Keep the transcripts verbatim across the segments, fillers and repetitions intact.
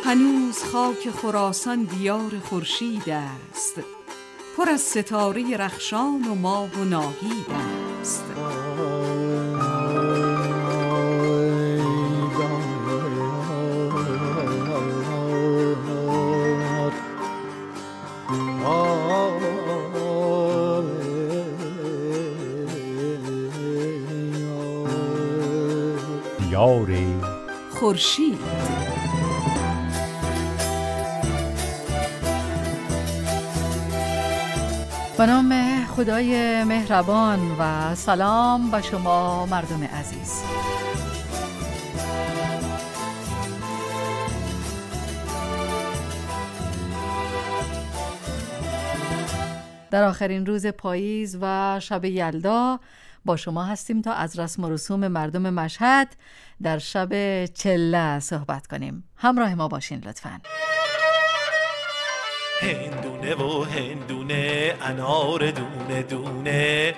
هنوز خاک خراسان دیار خورشید است، پر از ستاره رخشان و ماه و ناهید است. دیار خورشید. به نام خدای مهربان و سلام به شما مردم عزیز. در آخرین روز پاییز و شب یلدا با شما هستیم تا از رسم و رسوم مردم مشهد در شب چله صحبت کنیم. همراه ما باشین لطفاً. هندونه و هندونه انار دونه دونه،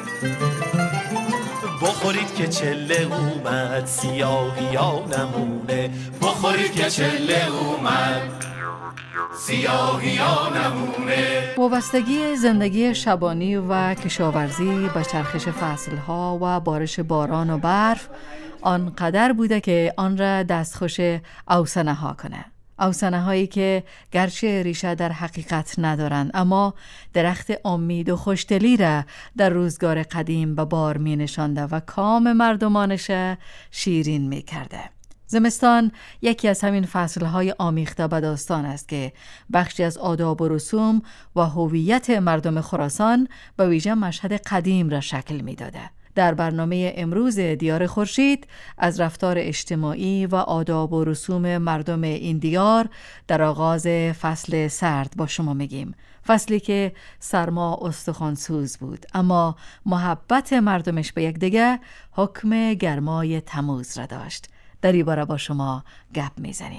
بخورید که چله اومد سیاهی ها نمونه، بخورید که چله اومد سیاهی ها نمونه. وابستگی زندگی شبانی و کشاورزی به چرخش فصلها و بارش باران و برف آنقدر بوده که آن را دستخوش اوسنه ها کنه. اوسنه هایی که گرچه ریشه در حقیقت ندارند، اما درخت امید و خوشدلی را در روزگار قدیم به بار می نشانده و کام مردمانش شیرین می کرده. زمستان یکی از همین فصلهای آمیخته به داستان است که بخشی از آداب و رسوم و هویت مردم خراسان به ویژه مشهد قدیم را شکل می داده. در برنامه امروز دیار خورشید از رفتار اجتماعی و آداب و رسوم مردم این دیار در آغاز فصل سرد با شما میگیم. فصلی که سرما استخوانسوز بود، اما محبت مردمش به یکدیگر حکم گرمای تموز را داشت. در این باره با شما گپ میزنیم.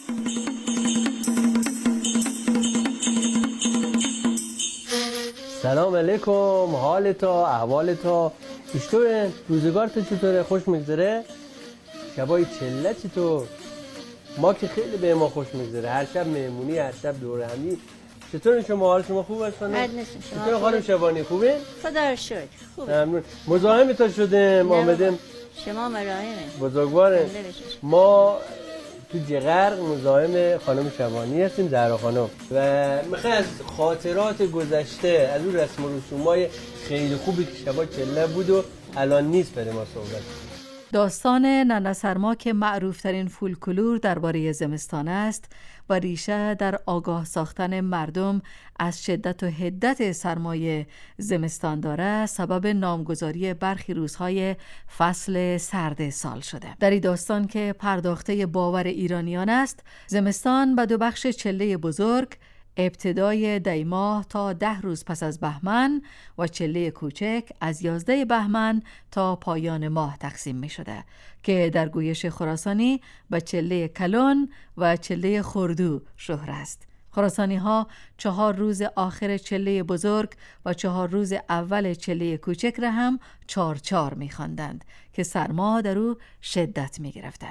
سلام علیکم، حالتا، احوالتا چطوره؟ روزگارت چطوره؟ خوش میگذره؟ شبای چله چطور؟ ما که خیلی به ما خوش میگذره، هر شب مهمونی، هر شب دور همی. چطور شما؟ حال شما خوب است خانم؟ چطور خانم شبانی خوبه؟ خدا رو شکر خوبه. ممنون. مزاحم تا شدیم، آمدیم. شما مراهمه بزرگواره. ما تو جغر مزاحم خانم شبانی هستیم، زهرا خانم، و میخوام از خاطرات گذشته از اون رسم و رسومای خیلی خوبی که شبا چله بود و الان نیست برای ما صحبت. داستان ننه سرما که معروف ترین فولکلور درباره زمستان است و ریشه در آگاه ساختن مردم از شدت و حدت سرمایه زمستان داره، سبب نامگذاری برخی روزهای فصل سرد سال شده. در این داستان که پرداخته باور ایرانیان است، زمستان به دو بخش چله بزرگ، ابتدای دی ماه تا ده روز پس از بهمن و چله کوچک از یازده بهمن تا پایان ماه تقسیم می شده که در گویش خراسانی به چله کلون و چله خردو شهر است. خراسانی ها چهار روز آخر چله بزرگ و چهار روز اول چله کوچک را هم چار چار می خواندند که سرما در او شدت می گرفته.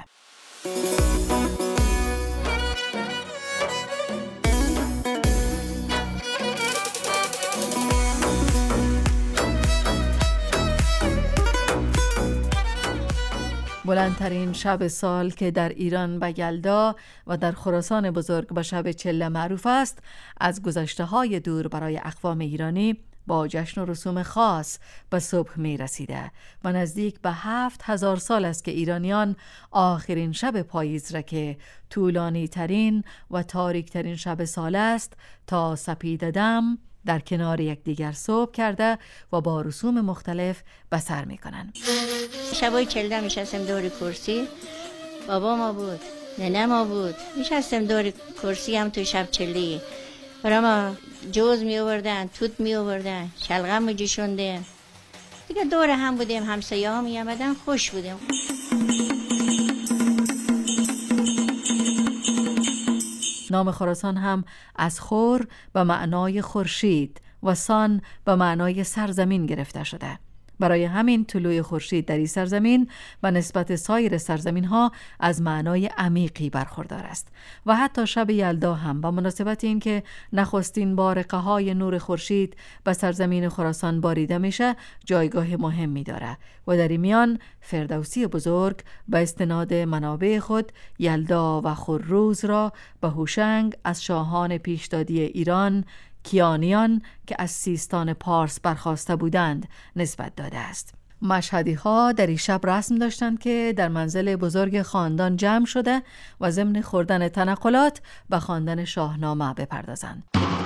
بلندترین شب سال که در ایران به یلدا و در خراسان بزرگ به شب چله معروف است، از گذشته های دور برای اقوام ایرانی با جشن و رسوم خاص به صبح می رسیده و نزدیک به هفت هزار سال است که ایرانیان آخرین شب پاییز را که طولانی ترین و تاریک ترین شب سال است تا سپید دم در کنار یکدیگر صبح کرده و با رسوم مختلف بسر میکنن. شبای چله میشستم دور کرسی، بابا ما بود، ننه ما بود، میشستم دور کرسی هم تو شب چله. برای ما جوز می آوردن، توت می آوردن، شلغم می جوشوندیم دیگه، دور هم بودیم، همسایه ها می آمدن، خوش بودیم. نام خراسان هم از خور به معنای خورشید و سان به معنای سرزمین گرفته شده. برای همین طلوع خورشید در این سرزمین و نسبت سایر سرزمین ها از معنای عمیقی برخوردار است و حتی شب یلدا هم با مناسبت این که نخستین بارقه های نور خورشید به سرزمین خراسان باریده میشه جایگاه مهمی داره و در این میان فردوسی بزرگ به استناد منابع خود یلدا و خروز را به هوشنگ از شاهان پیشدادی ایران کیانیان که از سیستان پارس برخاسته بودند نسبت داده است. مشهدی ها در این شب رسم داشتند که در منزل بزرگ خاندان جمع شده و ضمن خوردن تنقلات به خواندن شاهنامه بپردازند.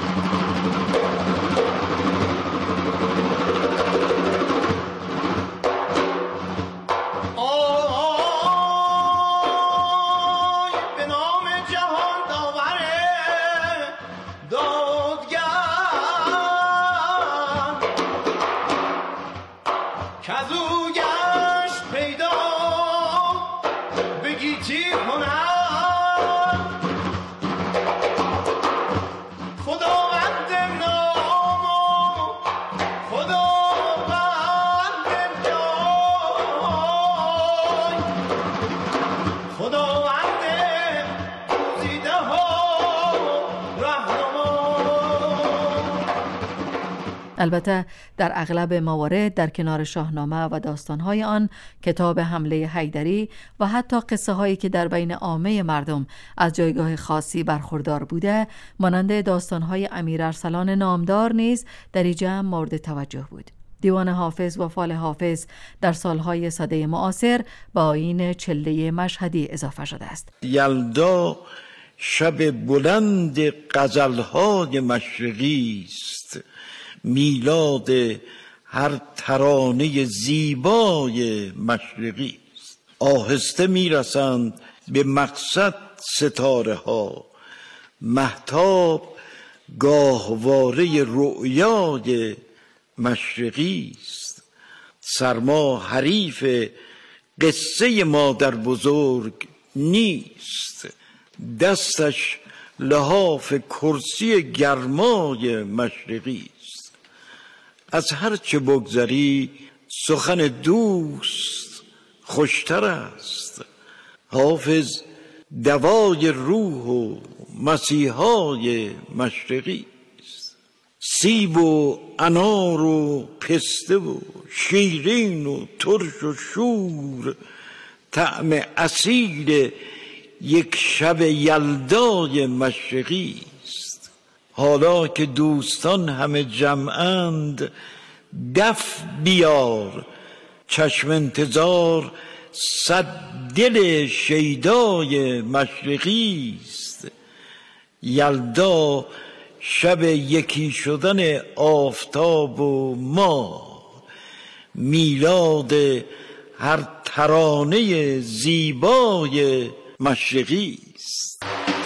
البته در اغلب موارد در کنار شاهنامه و داستان‌های آن کتاب حمله حیدری و حتی قصه هایی که در بین عامه مردم از جایگاه خاصی برخوردار بوده مانند داستان‌های امیر ارسلان نامدار نیز در این جمع مورد توجه بود. دیوان حافظ و فال حافظ در سالهای سده معاصر با آیین چله مشهدی اضافه شده است. یلدا شب بلند غزل‌های مشرقی است، میلاد هر ترانه زیبای مشرقی است. آهسته میرسند به مقصد ستاره ها، مهتاب گاهواره رؤیای مشرقی است. سرما حریف قصه مادر بزرگ نیست، دستش لحاف کرسی گرمای مشرقی است. از هر چه بگذری سخن دوست خوشتر است. حافظ دوای روح و مسیحای مشرقی است. سیب و انار و پسته و شیرین و ترش و شور، طعم اصیل یک شب یلدای مشرقی است. حالا که دوستان همه جمعند دف بیار، چشم انتظار صد دل شیدای مشرقی است. یلدا شب یکی شدن آفتاب و ماه، میلاد هر ترانه زیبای مشرقی است.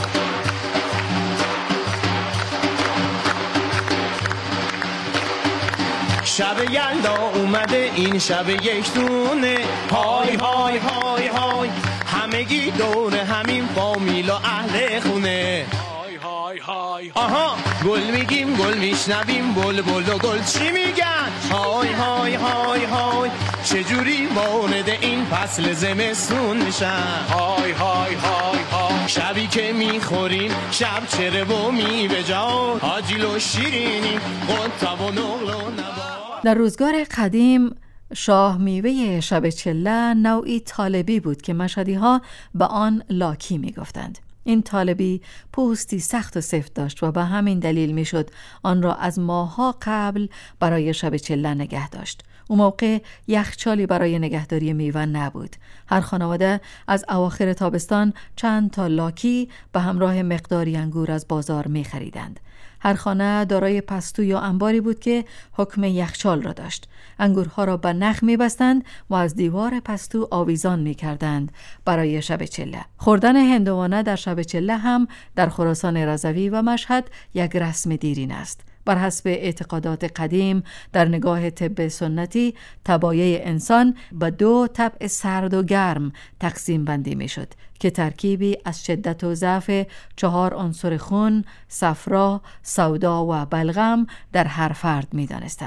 شب یلدا اومده این شب یکتونه، های های های های همگی دور همین فامیل و اهل خونه. های های های آها گل میگیم گل میشنویم، بل بل و گل چی میگن؟ های های های های چجوری وارد این فصل زمستون میشن؟ های های های های شبی که میخوریم شب چره و میوه‌جات، آجیل و شیرینی قطب و نقل و نبات. در روزگار قدیم شاه میوه شب چله نوعی طالبی بود که مشهدی ها به آن لاکی می گفتند. این طالبی پوستی سخت و سفت داشت و به همین دلیل می شد آن را از ماه‌ها قبل برای شب چله نگه داشت. اون موقع یخچالی برای نگهداری میوه نبود. هر خانواده از اواخر تابستان چند تا لاکی به همراه مقداری انگور از بازار می خریدند. هر خانه دارای پستو یا انباری بود که حکم یخچال را داشت. انگورها را به نخ می بستند و از دیوار پستو آویزان می کردند برای شب چله. خوردن هندوانه در شب چله هم در خراسان رضوی و مشهد یک رسم دیرین است. بر حسب اعتقادات قدیم در نگاه طب سنتی طبایع انسان به دو طبع سرد و گرم تقسیم بندی می شد که ترکیبی از شدت و ضعف چهار عنصر خون، صفرا، سودا و بلغم در هر فرد می دانستند.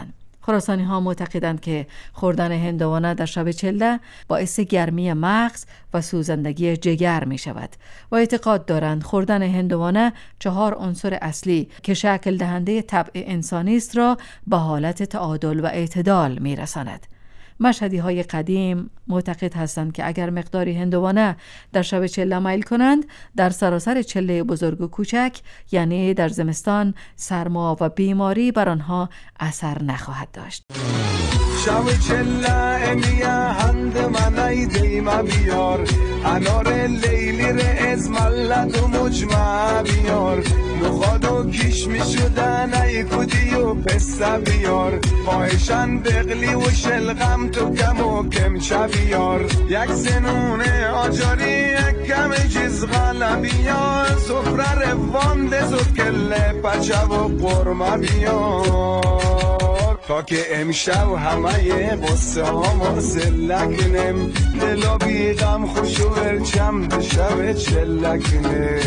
خراسانی ها معتقدند که خوردن هندوانه در شب چله باعث گرمی مغز و سوزندگی جگر می شود و اعتقاد دارند خوردن هندوانه چهار عنصر اصلی که شکل دهنده طبع انسانی است را به حالت تعادل و اعتدال می رساند. مشهدی های قدیم معتقد هستند که اگر مقداری هندوانه در شب چله میل کنند، در سراسر چله بزرگ و کوچک، یعنی در زمستان، سرما و بیماری بر آنها اثر نخواهد داشت. شب چله امیا هند من ایدیم بیار انار لیلی ر از ملد و مجمع بیار نخواد و کش می شدن ای کودی و پسته بیار پایشن بغلی و شلغم تو کم و کم چه بیار یک سنون آجاری یک کم جز غلب بیار سفره روان دزو کله پچه و قرمه بیار تا که امشب همه قصه ها ما سلکنم دلا بیغم خوش و برچم ده شب چلکنم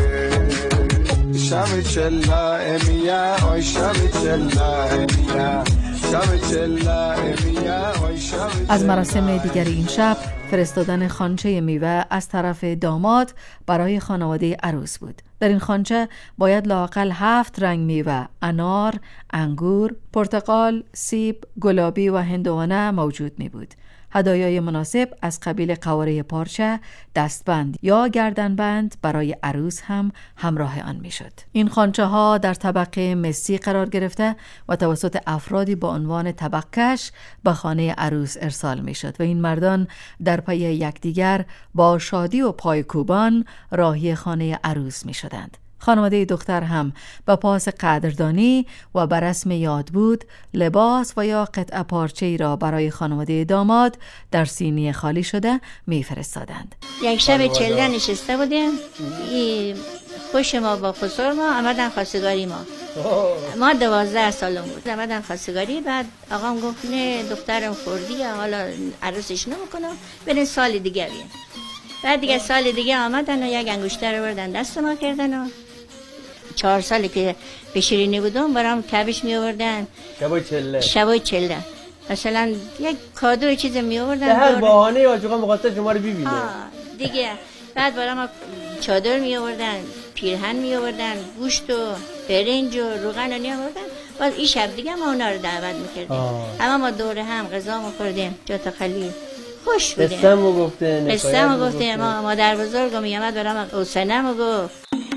شب چله امیا آی شب چله امیا شب چله امیا آی شب. از مراسم دیگر این شب فرستادن خوانچه میوه از طرف داماد برای خانواده عروس بود. در این خوانچه باید لااقل هفت رنگ میوه، انار، انگور، پرتقال، سیب، گلابی و هندوانه موجود می بود. هدایای مناسب از قبیل قواره پارچه، دستبند یا گردنبند برای عروس هم همراه آن می شد. این خوانچه ها در طبقه مسی قرار گرفته و توسط افرادی با عنوان طبقکش به خانه عروس ارسال می شد و این مردان در پی یکدیگر با شادی و پایکوبان راهی خانه عروس می شدند. خانواده دختر هم به پاس قدردانی و به رسم یاد بود لباس و یا قطعه پارچه‌ای را برای خانواده داماد در سینی خالی شده می‌فرستادند. یک شب چله نشسته بودیم، این خوش ما با خسر ما آمدن خواستگاری ما. ما دوازده سالم بود آمدن خواستگاری. بعد آقام گفت نه دخترم خوردی حالا عروسش نمیکنم برین سال دیگه بیان. بعد دیگه سال دیگه آمدن و یک انگشتر رو بردن دست ما کردن و چهار سالی که به شیرینی بودم برام کبش می آوردن شبای چله شبای چله مثلا یک کادو چیز می آوردن هر بهانه آجوقا مقاطع شما رو ببینه دیگه. بعد برام چادر می آوردن، پیرهن می آوردن، گوشت و برنج و روغن می آوردن. بعد این شب دیگه ما اونا رو دعوت میکردیم. اما ما دوره هم غذا می‌خوردیم جات خالی خوش بودیم. قصه‌مو گفته قصه‌مو گفته ما مادر بزرگم میامد برام اوسنه‌مو گفت.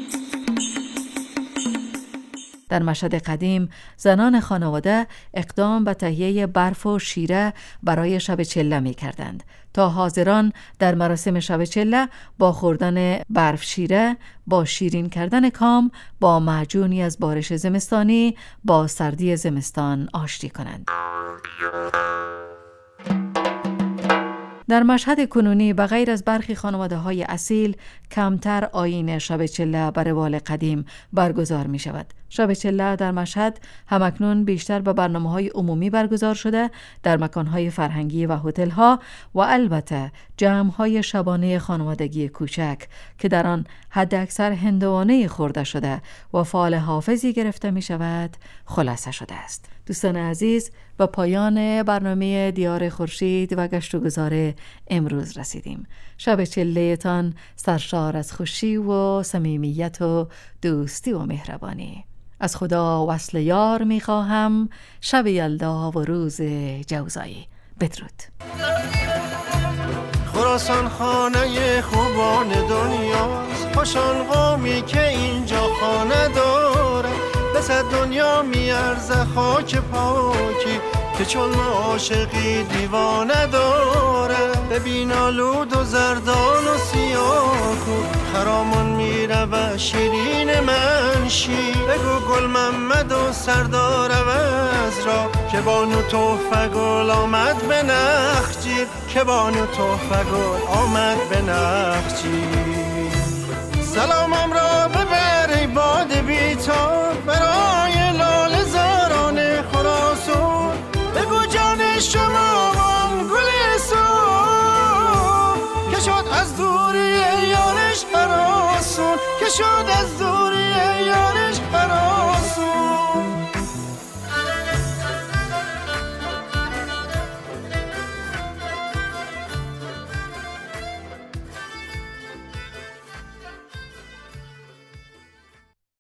در مشهد قدیم زنان خانواده اقدام به تهیه برف و شیره برای شب چله می کردند تا حاضران در مراسم شب چله با خوردن برف شیره، با شیرین کردن کام، با معجونی از بارش زمستانی، با سردی زمستان آشتی کنند. در مشهد کنونی به غیر از برخی خانواده‌های اصیل کمتر آیین شب چله بر روال قدیم برگزار می شود. شب چله در مشهد همکنون بیشتر به برنامه‌های عمومی برگزار شده در مکان‌های فرهنگی و هتل‌ها و البته جمع‌های شبانه خانوادگی کوچک که در آن حداکثر هندوانه خورده شده و فال حافظی گرفته می شود خلاصه شده است. دوستان عزیز، به پایان برنامه دیار خورشید و گشت و گذار امروز رسیدیم. شب چله‌تان سرشار از خوشی و صمیمیت و دوستی و مهربانی. از خدا وصل یار می‌خواهم، شب یلدا و روز جوزایی. بدرود. خراسان خانه خوبان دنیاست، خوشان قومی که اینجا خانه داره، بس دنیا میارزه خاک پاکی که چون عاشقی دیوانه داره. ببین آلود و زردان و سیاه خرامون میره و شیرین منشی. بگو گل محمد و سردار عوض را که بانو تحفه گل آمد به نخجیر، که بانو تحفه گل آمد به نخجیر. سلامم را ببر ای باد بیتاب برای لاله زاران خراسان. بگو جان شما آن گل صبح که شد از دوری یارش هراسون، که شد از دوری